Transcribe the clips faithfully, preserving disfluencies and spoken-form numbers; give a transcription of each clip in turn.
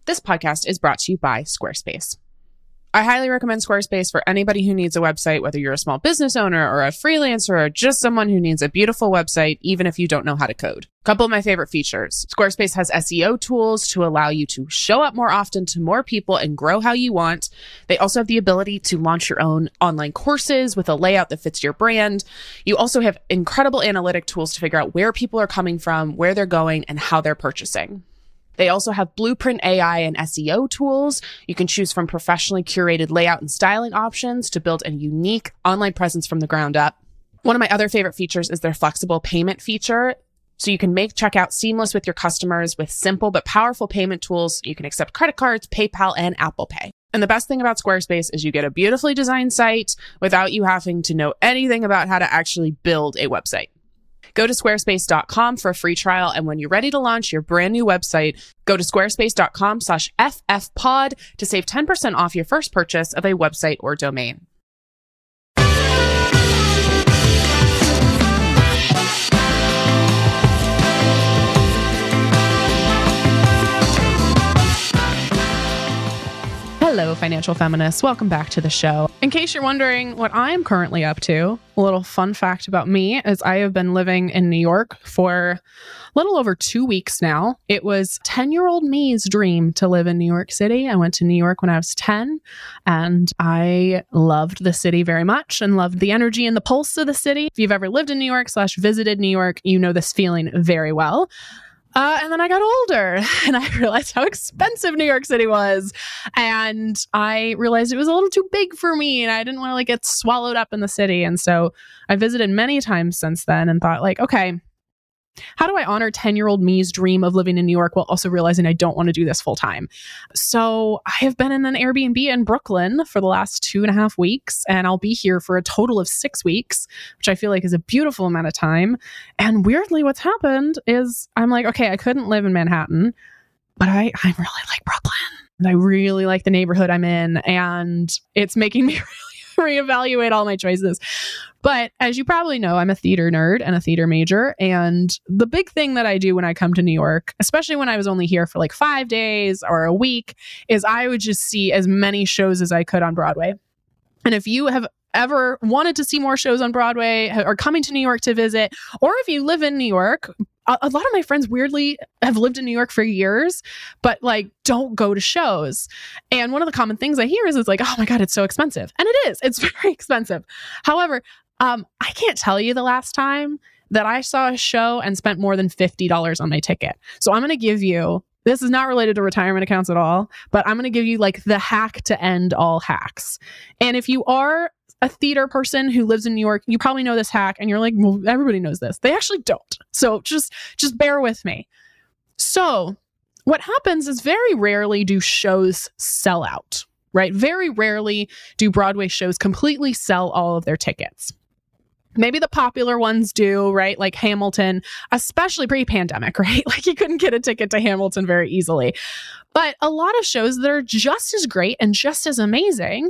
This podcast is brought to you by Squarespace. I highly recommend Squarespace for anybody who needs a website, whether you're a small business owner or a freelancer or just someone who needs a beautiful website, even if you don't know how to code. A couple of my favorite features. Squarespace has S E O tools to allow you to show up more often to more people and grow how you want. They also have the ability to launch your own online courses with a layout that fits your brand. You also have incredible analytic tools to figure out where people are coming from, where they're going, and how they're purchasing. They also have Blueprint A I and S E O tools. You can choose from professionally curated layout and styling options to build a unique online presence from the ground up. One of my other favorite features is their flexible payment feature. So you can make checkout seamless with your customers with simple but powerful payment tools. You can accept credit cards, PayPal, and Apple Pay. And the best thing about Squarespace is you get a beautifully designed site without you having to know anything about how to actually build a website. Go to squarespace dot com for a free trial. And when you're ready to launch your brand new website, go to squarespace dot com slash F F pod to save ten percent off your first purchase of a website or domain. Hello, financial feminists. Welcome back to the show. In case you're wondering what I'm currently up to, a little fun fact about me is I have been living in New York for a little over two weeks now. It was ten-year-old me's dream to live in New York City. I went to New York when I was ten, and I loved the city very much and loved the energy and the pulse of the city. If you've ever lived in New York slash visited New York, you know this feeling very well. Uh, and then I got older and I realized how expensive New York City was. And I realized it was a little too big for me and I didn't want to like get swallowed up in the city. And so I visited many times since then and thought like, okay, how do I honor ten-year-old me's dream of living in New York while also realizing I don't want to do this full time? So I have been in an Airbnb in Brooklyn for the last two and a half weeks, and I'll be here for a total of six weeks, which I feel like is a beautiful amount of time. And weirdly, what's happened is I'm like, okay, I couldn't live in Manhattan, but I, I really like Brooklyn. And I really like the neighborhood I'm in, and it's making me really reevaluate all my choices. But as you probably know, I'm a theater nerd and a theater major. And the big thing that I do when I come to New York, especially when I was only here for like five days or a week, is I would just see as many shows as I could on Broadway. And if you have ever wanted to see more shows on Broadway or coming to New York to visit, or if you live in New York, a, a lot of my friends weirdly have lived in New York for years, but like don't go to shows. And one of the common things I hear is it's like, oh my God, it's so expensive. And it is, it's very expensive. However, um, I can't tell you the last time that I saw a show and spent more than fifty dollars on my ticket. So I'm going to give you, this is not related to retirement accounts at all, but I'm going to give you like the hack to end all hacks. And if you are a theater person who lives in New York, you probably know this hack and you're like, well, everybody knows this. They actually don't. So just, just bear with me. So what happens is very rarely do shows sell out, right? Very rarely do Broadway shows completely sell all of their tickets. Maybe the popular ones do, right? Like Hamilton, especially pre-pandemic, right? Like you couldn't get a ticket to Hamilton very easily. But a lot of shows that are just as great and just as amazing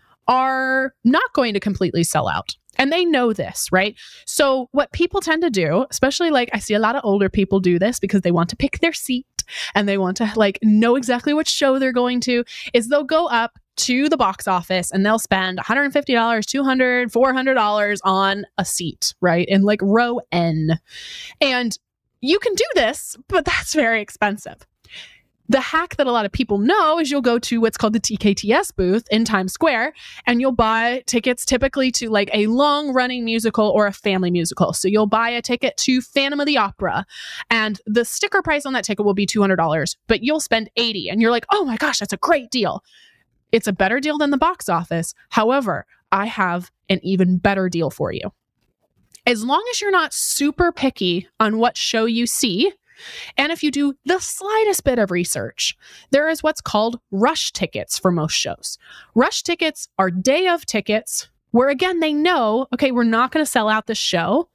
are not going to completely sell out. And they know this, right? So what people tend to do, especially like I see a lot of older people do this because they want to pick their seat and they want to like know exactly what show they're going to, is they'll go up to the box office and they'll spend one hundred fifty dollars, two hundred dollars, four hundred dollars on a seat, right? In like row N. And you can do this, but that's very expensive. The hack that a lot of people know is you'll go to what's called the T K T S booth in Times Square and you'll buy tickets typically to like a long running musical or a family musical. So you'll buy a ticket to Phantom of the Opera and the sticker price on that ticket will be two hundred dollars, but you'll spend eighty dollars and you're like, oh my gosh, that's a great deal. It's a better deal than the box office. However, I have an even better deal for you. As long as you're not super picky on what show you see, and if you do the slightest bit of research, there is what's called rush tickets for most shows. Rush tickets are day of tickets where, again, they know, okay, we're not going to sell out this show.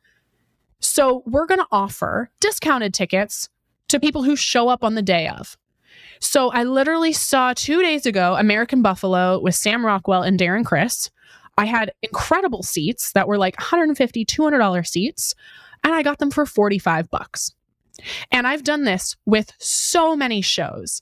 So we're going to offer discounted tickets to people who show up on the day of. So I literally saw two days ago, American Buffalo with Sam Rockwell and Darren Criss. I had incredible seats that were like one hundred fifty dollars, two hundred dollars seats, and I got them for forty-five bucks. And I've done this with so many shows.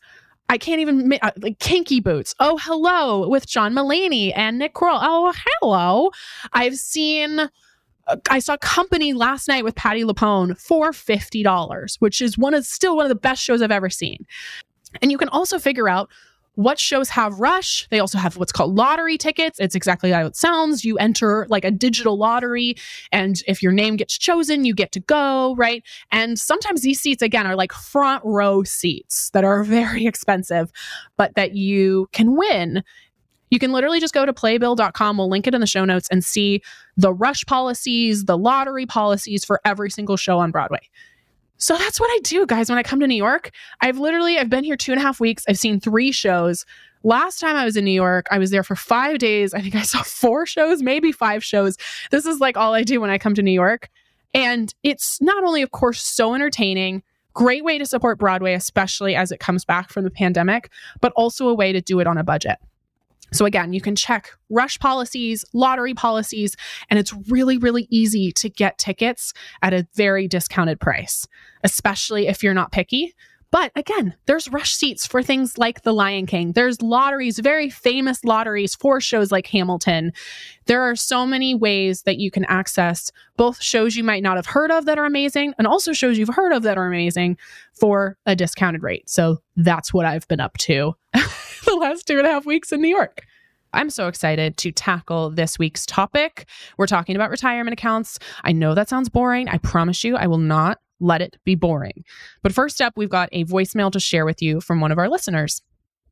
I can't even, uh, like Kinky Boots. Oh, hello with John Mulaney and Nick Kroll. Oh, hello. I've seen, uh, I saw Company last night with Patti LuPone for fifty dollars, which is one of, still one of the best shows I've ever seen. And you can also figure out what shows have Rush. They also have what's called lottery tickets. It's exactly how it sounds. You enter like a digital lottery, and if your name gets chosen, you get to go, right? And sometimes these seats, again, are like front row seats that are very expensive, but that you can win. You can literally just go to playbill dot com. We'll link it in the show notes and see the Rush policies, the lottery policies for every single show on Broadway. So that's what I do, guys. When I come to New York, I've literally, I've been here two and a half weeks. I've seen three shows. Last time I was in New York, I was there for five days. I think I saw four shows, maybe five shows. This is like all I do when I come to New York. And it's not only, of course, so entertaining, great way to support Broadway, especially as it comes back from the pandemic, but also a way to do it on a budget. So again, you can check Rush policies, lottery policies, and it's really, really easy to get tickets at a very discounted price, especially if you're not picky. But again, there's Rush seats for things like The Lion King. There's lotteries, very famous lotteries for shows like Hamilton. There are so many ways that you can access both shows you might not have heard of that are amazing, and also shows you've heard of that are amazing for a discounted rate. So that's what I've been up to the last two and a half weeks in New York. I'm so excited to tackle this week's topic. We're talking about retirement accounts. I know that sounds boring. I promise you, I will not let it be boring. But first up, we've got a voicemail to share with you from one of our listeners.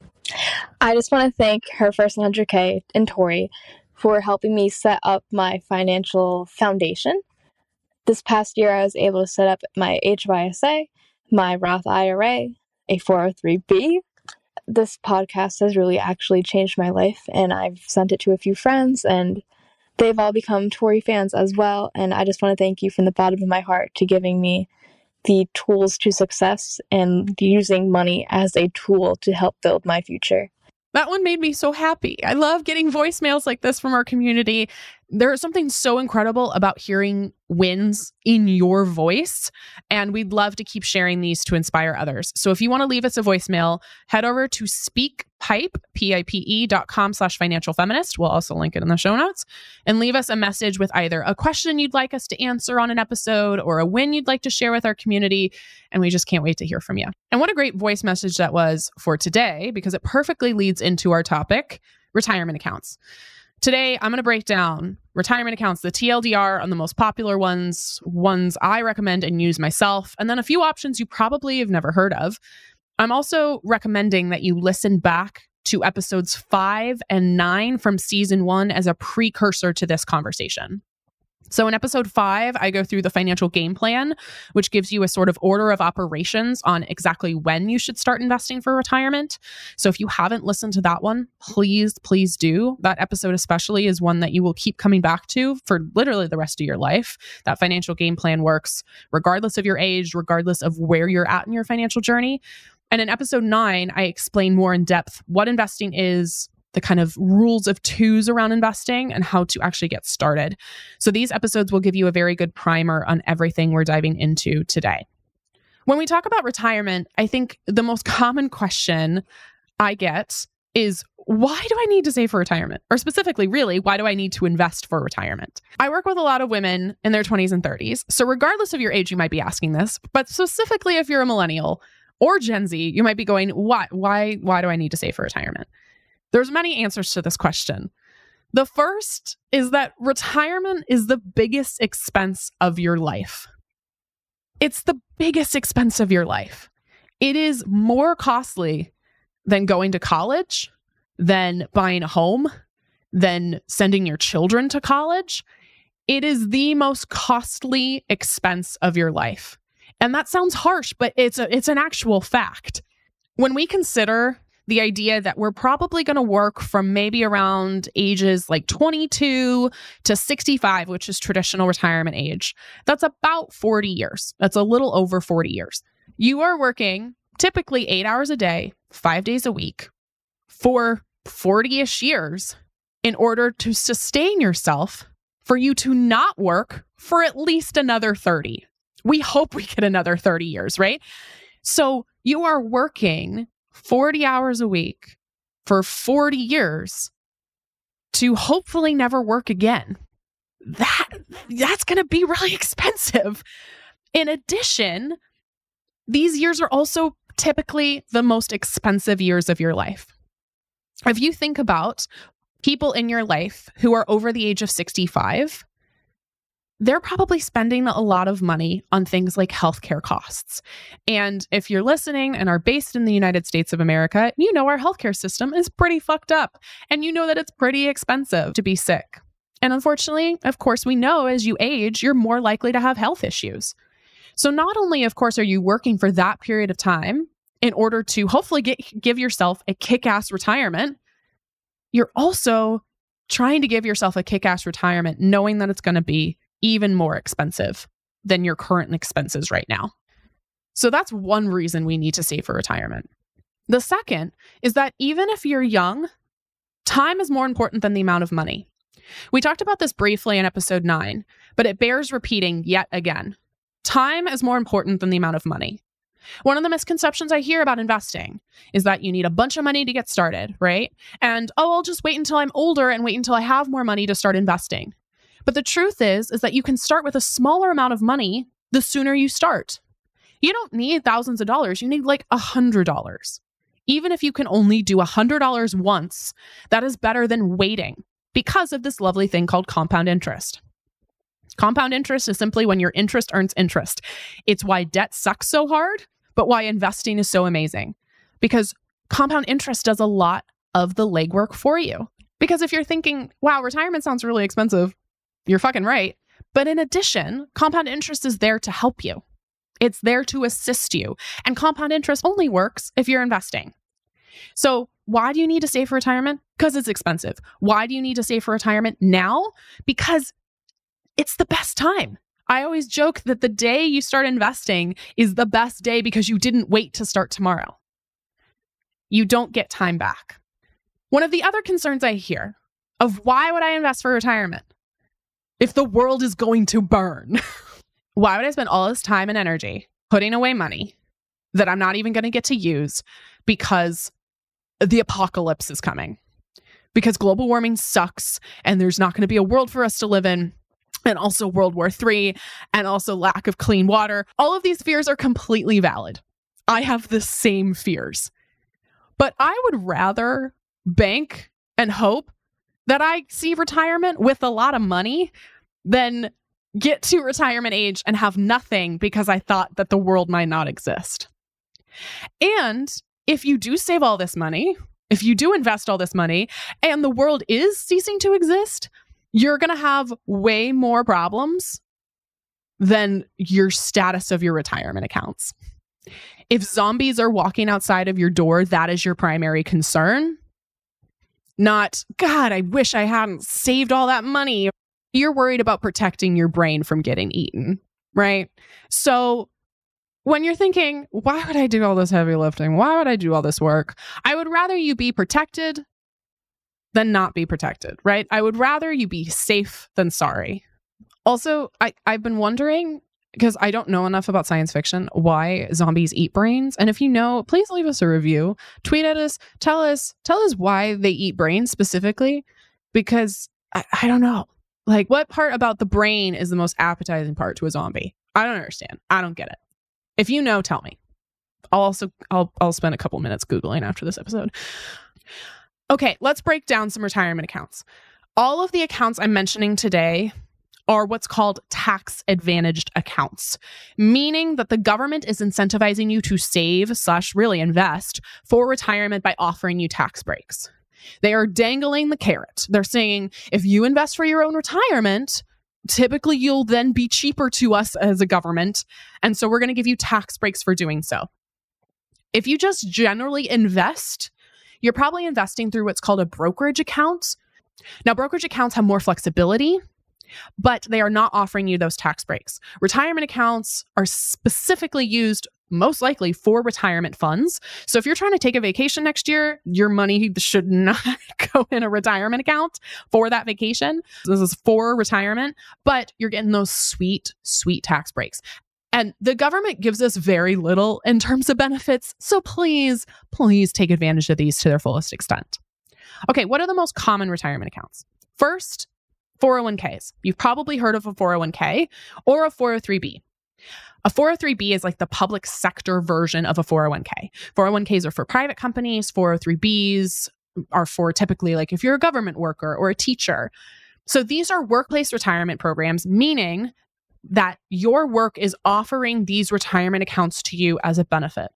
I just want to thank Her First one hundred K and Tori for helping me set up my financial foundation. This past year, I was able to set up my H Y S A, my Roth I R A, a four oh three B. This podcast has really actually changed my life, and I've sent it to a few friends, and they've all become Tori fans as well. And I just want to thank you from the bottom of my heart to giving me the tools to success and using money as a tool to help build my future. That one made me so happy. I love getting voicemails like this from our community. There is something so incredible about hearing wins in your voice, and we'd love to keep sharing these to inspire others. So if you want to leave us a voicemail, head over to speakpipe, P I P E dot com slash financial feminist. We'll also link it in the show notes, and leave us a message with either a question you'd like us to answer on an episode or a win you'd like to share with our community. And we just can't wait to hear from you. And what a great voice message that was for today, because it perfectly leads into our topic, retirement accounts. Today, I'm going to break down retirement accounts, the T L D R on the most popular ones, ones I recommend and use myself, and then a few options you probably have never heard of. I'm also recommending that you listen back to episodes five and nine from season one as a precursor to this conversation. So in episode five, I go through the financial game plan, which gives you a sort of order of operations on exactly when you should start investing for retirement. So if you haven't listened to that one, please, please do. That episode especially is one that you will keep coming back to for literally the rest of your life. That financial game plan works regardless of your age, regardless of where you're at in your financial journey. And in episode nine, I explain more in depth what investing is, the kind of rules of twos around investing, and how to actually get started. So these episodes will give you a very good primer on everything we're diving into today. When we talk about retirement, I think the most common question I get is, why do I need to save for retirement? Or specifically, really, why do I need to invest for retirement? I work with a lot of women in their twenties and thirties. So regardless of your age, you might be asking this, but specifically if you're a millennial or Gen Z, you might be going, why, why, why do I need to save for retirement? There's many answers to this question. The first is that retirement is the biggest expense of your life. It's the biggest expense of your life. It is more costly than going to college, than buying a home, than sending your children to college. It is the most costly expense of your life. And that sounds harsh, but it's a, it's an actual fact. When we consider the idea that we're probably going to work from maybe around ages like twenty-two to sixty-five, which is traditional retirement age. That's about forty years. That's a little over forty years. You are working typically eight hours a day, five days a week for forty-ish years in order to sustain yourself, for you to not work for at least another thirty. We hope we get another thirty years, right? So you are working forty hours a week for forty years to hopefully never work again. That that's going to be really expensive. In addition, these years are also typically the most expensive years of your life. If you think about people in your life who are over the age of sixty-five, they're probably spending a lot of money on things like healthcare costs. And if you're listening and are based in the United States of America, you know our healthcare system is pretty fucked up. And you know that it's pretty expensive to be sick. And unfortunately, of course, we know as you age, you're more likely to have health issues. So not only, of course, are you working for that period of time in order to hopefully get, give yourself a kick-ass retirement, you're also trying to give yourself a kick-ass retirement knowing that it's going to be even more expensive than your current expenses right now. So that's one reason we need to save for retirement. The second is that even if you're young, time is more important than the amount of money. We talked about this briefly in episode nine, but it bears repeating yet again. Time is more important than the amount of money. One of the misconceptions I hear about investing is that you need a bunch of money to get started, right? And, oh, I'll just wait until I'm older and wait until I have more money to start investing. But the truth is, is that you can start with a smaller amount of money the sooner you start. You don't need thousands of dollars. You need like a hundred dollars. Even if you can only do a hundred dollars once, that is better than waiting because of this lovely thing called compound interest. Compound interest is simply when your interest earns interest. It's why debt sucks so hard, but why investing is so amazing. Because compound interest does a lot of the legwork for you. Because if you're thinking, wow, retirement sounds really expensive, you're fucking right. But in addition, compound interest is there to help you. It's there to assist you. And compound interest only works if you're investing. So why do you need to save for retirement? Because it's expensive. Why do you need to save for retirement now? Because it's the best time. I always joke that the day you start investing is the best day because you didn't wait to start tomorrow. You don't get time back. One of the other concerns I hear of why would I invest for retirement if the world is going to burn? Why would I spend all this time and energy putting away money that I'm not even going to get to use because the apocalypse is coming? Because global warming sucks and there's not going to be a world for us to live in. And also World War Three, and also lack of clean water. All of these fears are completely valid. I have the same fears. But I would rather bank and hope that I see retirement with a lot of money than get to retirement age and have nothing because I thought that the world might not exist. And if you do save all this money, if you do invest all this money, and the world is ceasing to exist, you're going to have way more problems than your status of your retirement accounts. If zombies are walking outside of your door, that is your primary concern. Not, God, I wish I hadn't saved all that money. You're worried about protecting your brain from getting eaten, right? So when you're thinking, why would I do all this heavy lifting? Why would I do all this work? I would rather you be protected than not be protected, right? I would rather you be safe than sorry. Also, I, I've been wondering, because I don't know enough about science fiction, why zombies eat brains. And if you know, please leave us a review. Tweet at us. Tell us, tell us why they eat brains specifically, because I, I don't know. Like, what part about the brain is the most appetizing part to a zombie? I don't understand. I don't get it. If you know, tell me. I'll also, I'll, I'll spend a couple minutes Googling after this episode. Okay, let's break down some retirement accounts. All of the accounts I'm mentioning today are what's called tax-advantaged accounts, meaning that the government is incentivizing you to save slash really invest for retirement by offering you tax breaks. They are dangling the carrot. They're saying, if you invest for your own retirement, typically you'll then be cheaper to us as a government, and so we're going to give you tax breaks for doing so. If you just generally invest, you're probably investing through what's called a brokerage account. Now, brokerage accounts have more flexibility, but they are not offering you those tax breaks. Retirement accounts are specifically used most likely for retirement funds. So if you're trying to take a vacation next year, your money should not go in a retirement account for that vacation. This is for retirement, but you're getting those sweet, sweet tax breaks. And the government gives us very little in terms of benefits. So please, please take advantage of these to their fullest extent. Okay, what are the most common retirement accounts? First, four oh one k's. You've probably heard of a four oh one k or a four oh three b. A four oh three b is like the public sector version of a four oh one k. four oh one k's are for private companies. four oh three b's are for typically like if you're a government worker or a teacher. So these are workplace retirement programs, meaning that your work is offering these retirement accounts to you as a benefit.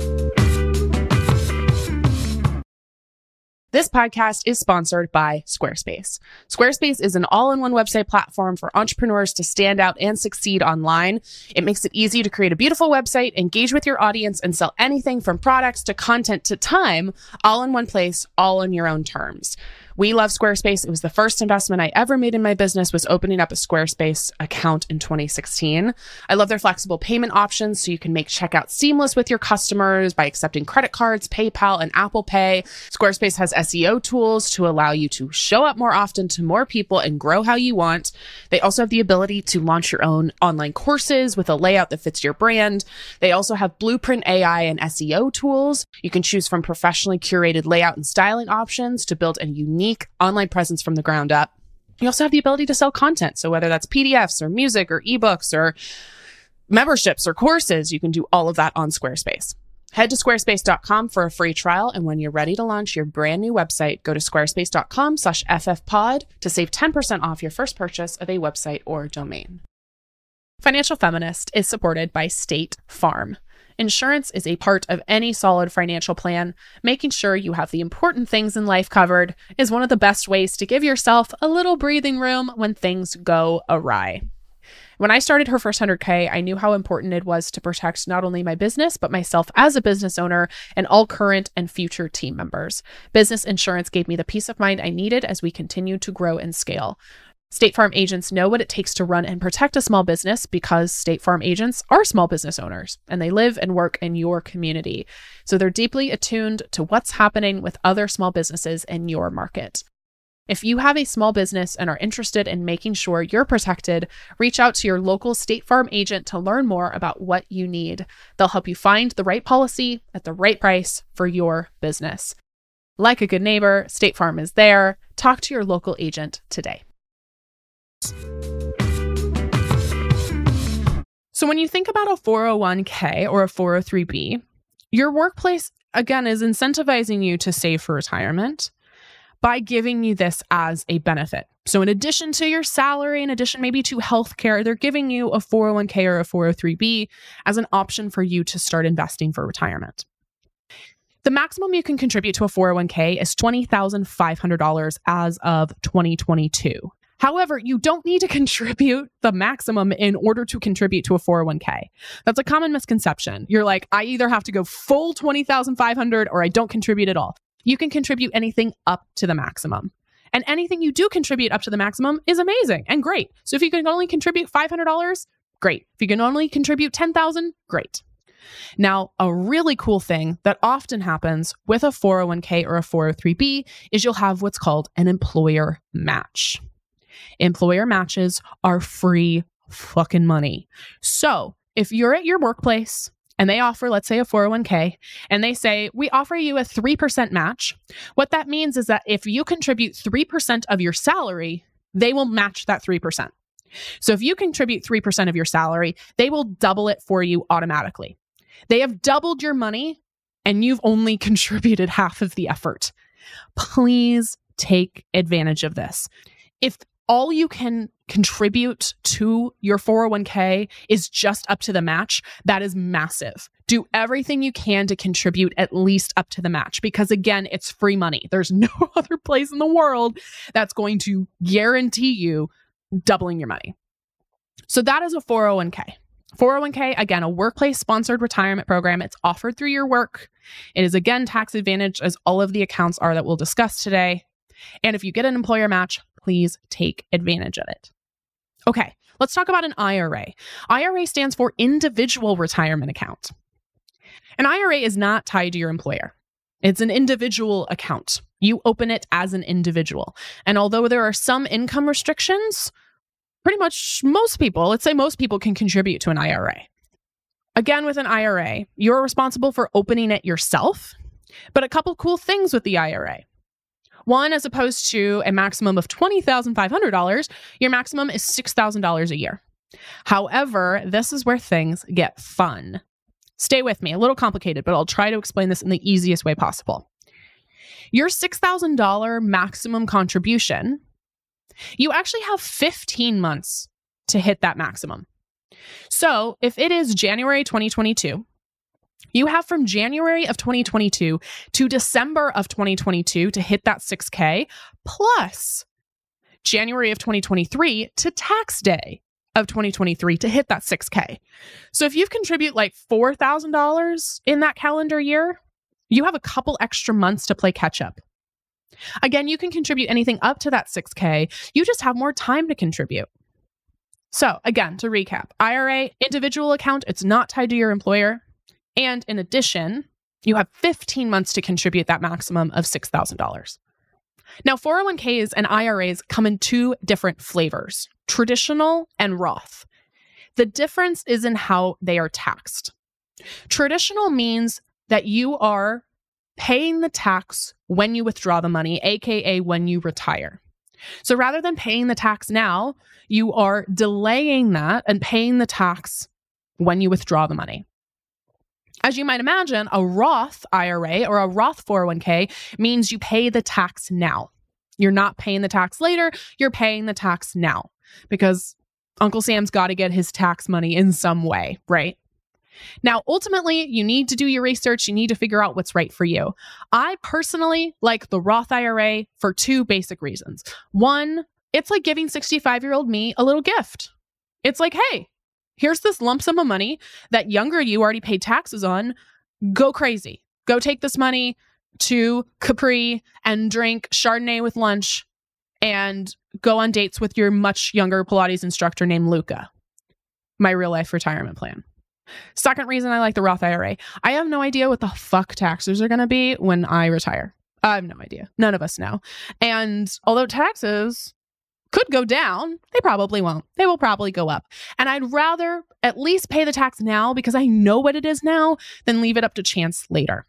This podcast is sponsored by Squarespace. Squarespace is an all-in-one website platform for entrepreneurs to stand out and succeed online. It makes it easy to create a beautiful website, engage with your audience, and sell anything from products to content to time, all in one place, all on your own terms. We love Squarespace. It was the first investment I ever made in my business was opening up a Squarespace account in twenty sixteen. I love their flexible payment options so you can make checkout seamless with your customers by accepting credit cards, PayPal, and Apple Pay. Squarespace has S E O tools to allow you to show up more often to more people and grow how you want. They also have the ability to launch your own online courses with a layout that fits your brand. They also have Blueprint A I and S E O tools. You can choose from professionally curated layout and styling options to build a unique online presence from the ground up. You also have the ability to sell content. So whether that's P D Fs or music or ebooks or memberships or courses, you can do all of that on Squarespace. Head to squarespace dot com for a free trial. And when you're ready to launch your brand new website, go to squarespace dot com slash F F pod to save ten percent off your first purchase of a website or domain. Financial Feminist is supported by State Farm. Insurance is a part of any solid financial plan. Making sure you have the important things in life covered is one of the best ways to give yourself a little breathing room when things go awry. When I started Her First one hundred K, I knew how important it was to protect not only my business, but myself as a business owner and all current and future team members. Business insurance gave me the peace of mind I needed as we continue to grow and scale. State Farm agents know what it takes to run and protect a small business because State Farm agents are small business owners and they live and work in your community. So they're deeply attuned to what's happening with other small businesses in your market. If you have a small business and are interested in making sure you're protected, reach out to your local State Farm agent to learn more about what you need. They'll help you find the right policy at the right price for your business. Like a good neighbor, State Farm is there. Talk to your local agent today. So when you think about a four oh one k or a four oh three b, your workplace, again, is incentivizing you to save for retirement by giving you this as a benefit. So in addition to your salary, in addition maybe to healthcare, they're giving you a four oh one k or a four oh three b as an option for you to start investing for retirement. The maximum you can contribute to a four oh one k is twenty thousand five hundred dollars as of twenty twenty-two. However, you don't need to contribute the maximum in order to contribute to a four oh one k. That's a common misconception. You're like, I either have to go full twenty thousand five hundred dollars or I don't contribute at all. You can contribute anything up to the maximum. And anything you do contribute up to the maximum is amazing and great. So if you can only contribute five hundred dollars, great. If you can only contribute ten thousand dollars, great. Now, a really cool thing that often happens with a four oh one k or a four oh three b is you'll have what's called an employer match. Employer matches are free fucking money. So if you're at your workplace and they offer, let's say, a four oh one k, and they say, we offer you a three percent match, what that means is that if you contribute three percent of your salary, they will match that three percent. So if you contribute three percent of your salary, they will double it for you automatically. They have doubled your money and you've only contributed half of the effort. Please take advantage of this. If all you can contribute to your four oh one k is just up to the match, that is massive. Do everything you can to contribute at least up to the match because, again, it's free money. There's no other place in the world that's going to guarantee you doubling your money. So that is a four oh one k. four oh one k, again, a workplace-sponsored retirement program. It's offered through your work. It is, again, tax advantage as all of the accounts are that we'll discuss today. And if you get an employer match, please take advantage of it. Okay, let's talk about an I R A. I R A stands for Individual Retirement Account. An I R A is not tied to your employer. It's an individual account. You open it as an individual. And although there are some income restrictions, pretty much most people, let's say most people can contribute to an I R A. Again, with an I R A, you're responsible for opening it yourself, but a couple cool things with the I R A. One, as opposed to a maximum of twenty thousand five hundred dollars, your maximum is six thousand dollars a year. However, this is where things get fun. Stay with me, a little complicated, but I'll try to explain this in the easiest way possible. Your six thousand dollars maximum contribution, you actually have fifteen months to hit that maximum. So if it is January twenty twenty-two, you have from January of twenty twenty-two to December of twenty twenty-two to hit that six K, plus January of twenty twenty-three to tax day of twenty twenty-three to hit that six K. So if you contribute like four thousand dollars in that calendar year, you have a couple extra months to play catch up. Again, you can contribute anything up to that six K. You just have more time to contribute. So again, to recap, I R A, individual account, it's not tied to your employer. And in addition, you have fifteen months to contribute that maximum of six thousand dollars. Now, four oh one k's and I R As come in two different flavors, traditional and Roth. The difference is in how they are taxed. Traditional means that you are paying the tax when you withdraw the money, aka when you retire. So rather than paying the tax now, you are delaying that and paying the tax when you withdraw the money. As you might imagine, a Roth I R A or a Roth four oh one k means you pay the tax now. You're not paying the tax later, you're paying the tax now because Uncle Sam's got to get his tax money in some way, right? Now, ultimately, you need to do your research. You need to figure out what's right for you. I personally like the Roth I R A for two basic reasons. One, it's like giving sixty-five-year-old me a little gift. It's like, hey, here's this lump sum of money that younger you already paid taxes on. Go crazy. Go take this money to Capri and drink Chardonnay with lunch and go on dates with your much younger Pilates instructor named Luca. My real life retirement plan. Second reason I like the Roth I R A. I have no idea what the fuck taxes are going to be when I retire. I have no idea. None of us know. And although taxes could go down, they probably won't. They will probably go up. And I'd rather at least pay the tax now because I know what it is now than leave it up to chance later.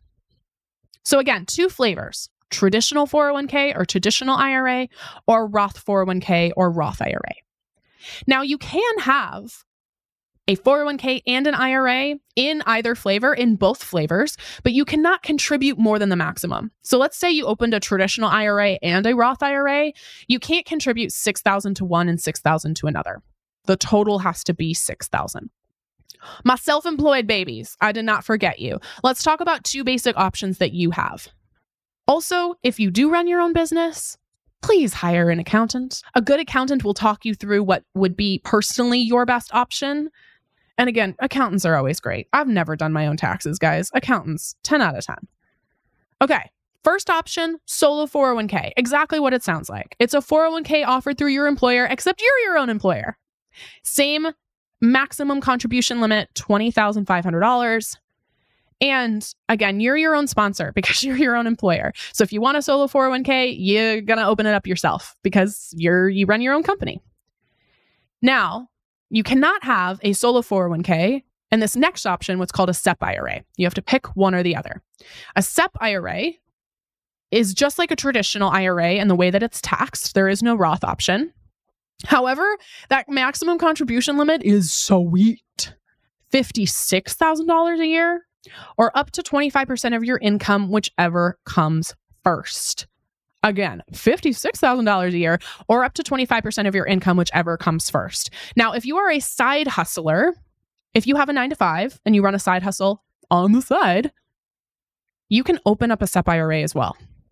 So again, two flavors, traditional four oh one k or traditional I R A or Roth four oh one k or Roth I R A. Now you can have a four oh one k and an I R A in either flavor, in both flavors, but you cannot contribute more than the maximum. So let's say you opened a traditional I R A and a Roth I R A. You can't contribute six thousand to one and six thousand to another. The total has to be six thousand. My self-employed babies, I did not forget you. Let's talk about two basic options that you have. Also, if you do run your own business, please hire an accountant. A good accountant will talk you through what would be personally your best option. And again, accountants are always great. I've never done my own taxes, guys. Accountants, ten out of ten. Okay, first option, solo four oh one k. Exactly what it sounds like. It's a four oh one k offered through your employer, except you're your own employer. Same maximum contribution limit, twenty thousand five hundred dollars. And again, you're your own sponsor because you're your own employer. So if you want a solo four oh one k, you're going to open it up yourself because you're you run your own company. Now, you cannot have a solo four oh one k and this next option, what's called a S E P I R A. You have to pick one or the other. A S E P I R A is just like a traditional I R A in the way that it's taxed. There is no Roth option. However, that maximum contribution limit is sweet. fifty-six thousand dollars a year or up to twenty-five percent of your income, whichever comes first. Again, fifty-six thousand dollars a year or up to twenty-five percent of your income, whichever comes first. Now, if you are a side hustler, if you have a nine to five and you run a side hustle on the side, you can open up a S E P I R A as well.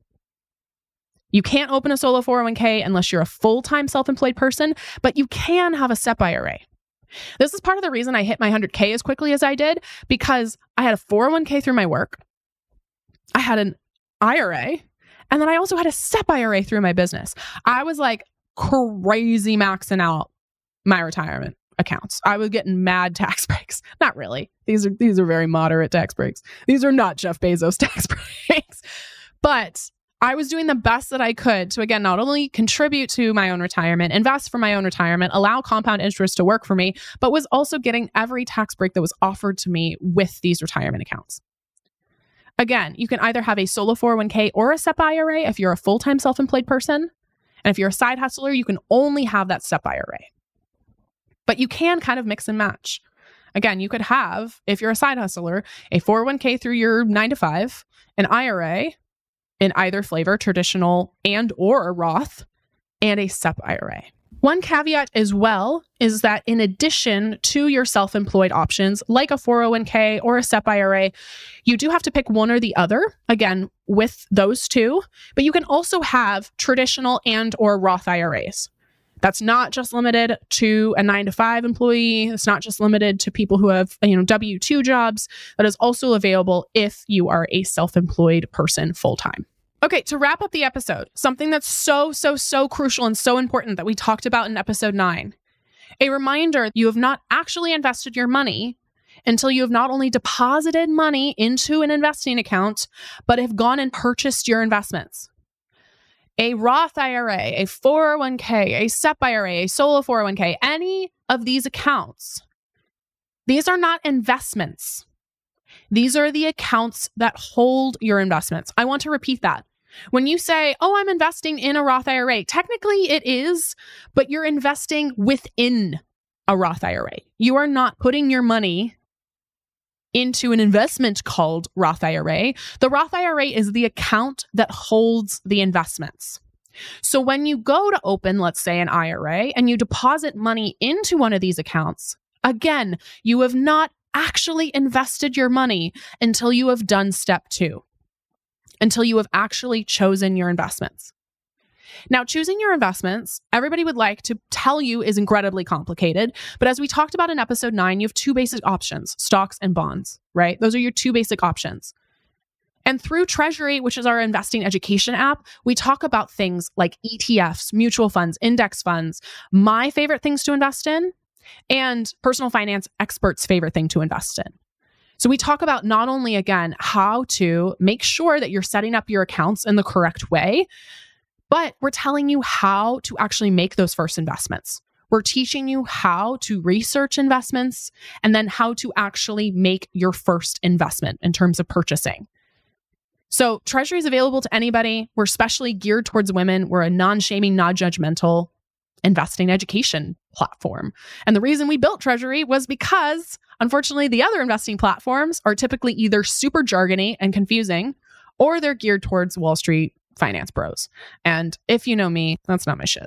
You can't open a solo four oh one k unless you're a full-time self-employed person, but you can have a S E P I R A. This is part of the reason I hit my one hundred K as quickly as I did, because I had a four oh one k through my work. I had an I R A, and then I also had a S E P I R A through my business. I was like crazy maxing out my retirement accounts. I was getting mad tax breaks. Not really. These are these are very moderate tax breaks. These are not Jeff Bezos tax breaks. But I was doing the best that I could to, again, not only contribute to my own retirement, invest for my own retirement, allow compound interest to work for me, but was also getting every tax break that was offered to me with these retirement accounts. Again, you can either have a solo four oh one k or a S E P I R A if you're a full-time self-employed person. And if you're a side hustler, you can only have that S E P I R A. But you can kind of mix and match. Again, you could have, if you're a side hustler, a four oh one k through your nine to five, an I R A in either flavor, traditional and or Roth, and a S E P I R A. One caveat as well is that in addition to your self-employed options, like a four oh one k or a S E P I R A, you do have to pick one or the other, again, with those two, but you can also have traditional and or Roth I R As. That's not just limited to a nine to five employee. It's not just limited to people who have, you know, W two jobs. That is also available if you are a self-employed person full-time. Okay, to wrap up the episode, something that's so, so, so crucial and so important that we talked about in episode nine. A reminder, you have not actually invested your money until you have not only deposited money into an investing account, but have gone and purchased your investments. A Roth I R A, a four oh one k, a S E P I R A, a solo four oh one k, any of these accounts, these are not investments. These are the accounts that hold your investments. I want to repeat that. When you say, oh, I'm investing in a Roth I R A, technically it is, but you're investing within a Roth I R A. You are not putting your money into an investment called Roth I R A. The Roth I R A is the account that holds the investments. So when you go to open, let's say, an I R A and you deposit money into one of these accounts, again, you have not actually invested your money until you have done step two, until you have actually chosen your investments. Now, choosing your investments, everybody would like to tell you is incredibly complicated. But as we talked about in episode nine, you have two basic options, stocks and bonds, right? Those are your two basic options. And through Treasury, which is our investing education app, we talk about things like E T Fs, mutual funds, index funds, my favorite things to invest in, and personal finance experts' favorite thing to invest in. So we talk about not only, again, how to make sure that you're setting up your accounts in the correct way, but we're telling you how to actually make those first investments. We're teaching you how to research investments and then how to actually make your first investment in terms of purchasing. So Treasury is available to anybody. We're especially geared towards women. We're a non-shaming, non-judgmental investing education platform. And the reason we built Treasury was because, unfortunately, the other investing platforms are typically either super jargony and confusing, or they're geared towards Wall Street finance bros. And if you know me, that's not my shit.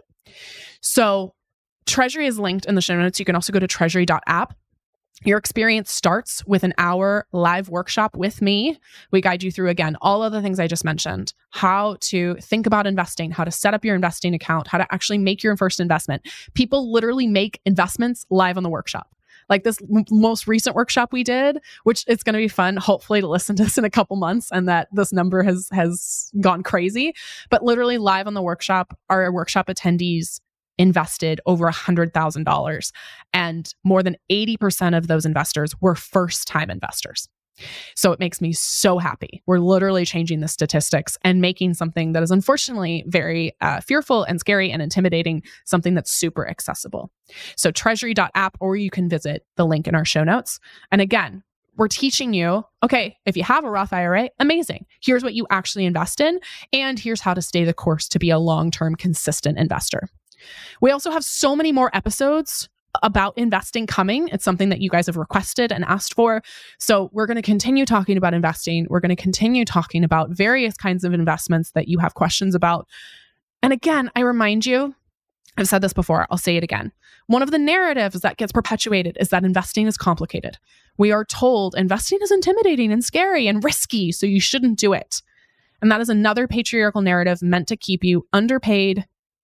So Treasury is linked in the show notes. You can also go to treasury dot app. Your experience starts with an hour live workshop with me. We guide you through, again, all of the things I just mentioned, how to think about investing, how to set up your investing account, how to actually make your first investment. People literally make investments live on the workshop. Like this m- most recent workshop we did, which it's going to be fun, hopefully, to listen to this in a couple months and that this number has has gone crazy. But literally live on the workshop, our workshop attendees invested over one hundred thousand dollars. And more than eighty percent of those investors were first-time investors. So it makes me so happy. We're literally changing the statistics and making something that is unfortunately very uh, fearful and scary and intimidating, something that's super accessible. So treasury dot app, or you can visit the link in our show notes. And again, we're teaching you, okay, if you have a Roth I R A, amazing. Here's what you actually invest in, and here's how to stay the course to be a long-term consistent investor. We also have so many more episodes about investing coming. It's something that you guys have requested and asked for. So we're going to continue talking about investing. We're going to continue talking about various kinds of investments that you have questions about. And again, I remind you, I've said this before, I'll say it again. One of the narratives that gets perpetuated is that investing is complicated. We are told investing is intimidating and scary and risky, so you shouldn't do it. And that is another patriarchal narrative meant to keep you underpaid,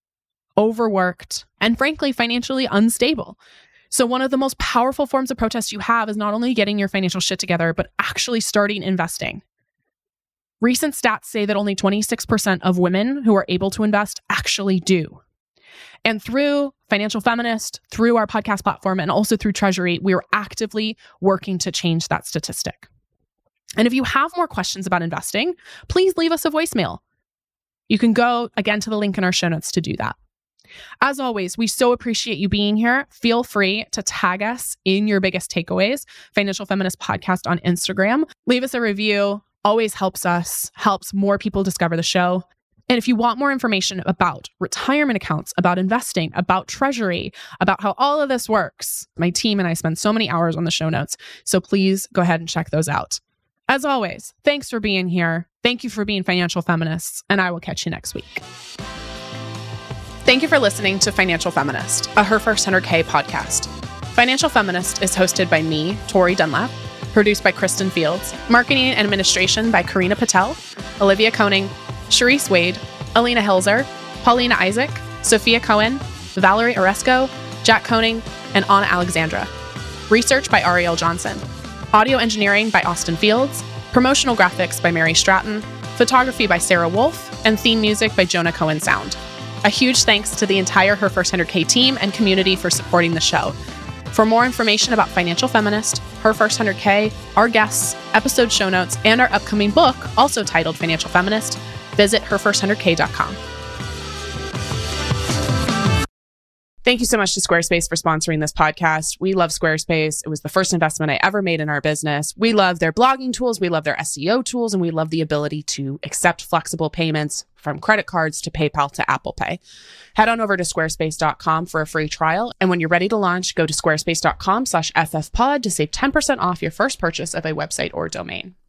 overworked, and frankly, financially unstable. So one of the most powerful forms of protest you have is not only getting your financial shit together, but actually starting investing. Recent stats say that only twenty-six percent of women who are able to invest actually do. And through Financial Feminist, through our podcast platform, and also through Treasury, we are actively working to change that statistic. And if you have more questions about investing, please leave us a voicemail. You can go again to the link in our show notes to do that. As always, we so appreciate you being here. Feel free to tag us in your biggest takeaways, Financial Feminist Podcast on Instagram. Leave us a review. Always helps us, helps more people discover the show. And if you want more information about retirement accounts, about investing, about treasury, about how all of this works, my team and I spend so many hours on the show notes. So please go ahead and check those out. As always, thanks for being here. Thank you for being financial feminists, and I will catch you next week. Thank you for listening to Financial Feminist, a Her First one hundred K podcast. Financial Feminist is hosted by me, Tori Dunlap, produced by Kristen Fields, marketing and administration by Karina Patel, Olivia Koning, Sharice Wade, Alina Hilzer, Paulina Isaac, Sophia Cohen, Valerie Oresco, Jack Koning, and Anna Alexandra. Research by Ariel Johnson. Audio engineering by Austin Fields. Promotional graphics by Mary Stratton. Photography by Sarah Wolf. And theme music by Jonah Cohen Sound. A huge thanks to the entire Her First one hundred K team and community for supporting the show. For more information about Financial Feminist, Her First one hundred K, our guests, episode show notes, and our upcoming book, also titled Financial Feminist, visit her first one hundred k dot com. Thank you so much to Squarespace for sponsoring this podcast. We love Squarespace. It was the first investment I ever made in our business. We love their blogging tools. We love their S E O tools, and we love the ability to accept flexible payments from credit cards to PayPal to Apple Pay. Head on over to squarespace dot com for a free trial. And when you're ready to launch, go to squarespace dot com slash ffpod to save ten percent off your first purchase of a website or domain.